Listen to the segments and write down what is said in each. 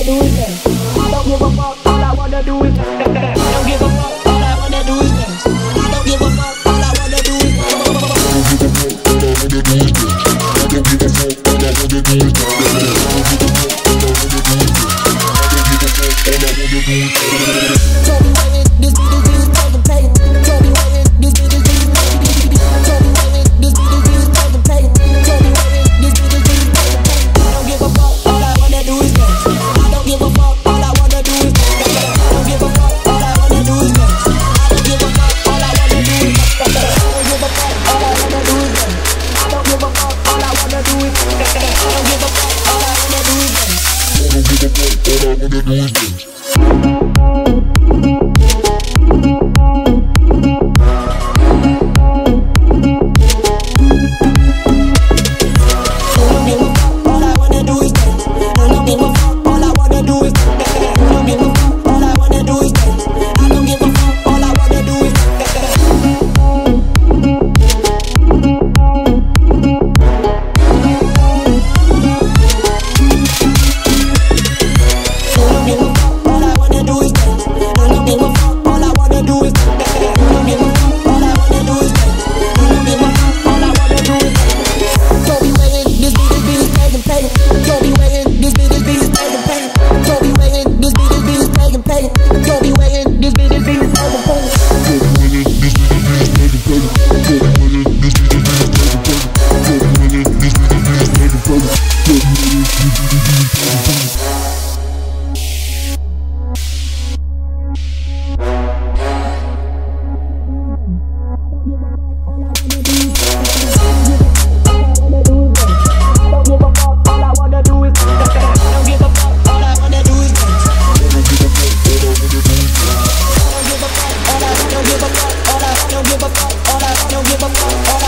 do is dance. I don't give a fuck, all I wanna do is dance. I don't give a fuck, all I wanna do is dance. I don't give a fuck, all I wanna do is dance. I don't give a fuck, all I wanna do is dance. Told me waiting, this beat is taking pain. Told me waiting, this beat is taking pain. Told me waiting, this beat is taking pain. Told me waiting, this beat is taking pain. I don't give a fuck, all I wanna do is dance. I don't give a fuck, all I wanna do is dance. I don't give a fuck, all I wanna do is dance. I don't give a fuck, all I wanna do is dance. I don't give a fuck, all I wanna do is dance. I don't give a fuck, all I wanna do is dance. I don't give a fuck, all I wanna do is dance. I don't give a fuck, all I wanna do is dance.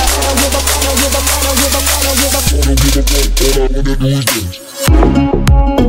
I don't give a fuck, all I wanna do is dance.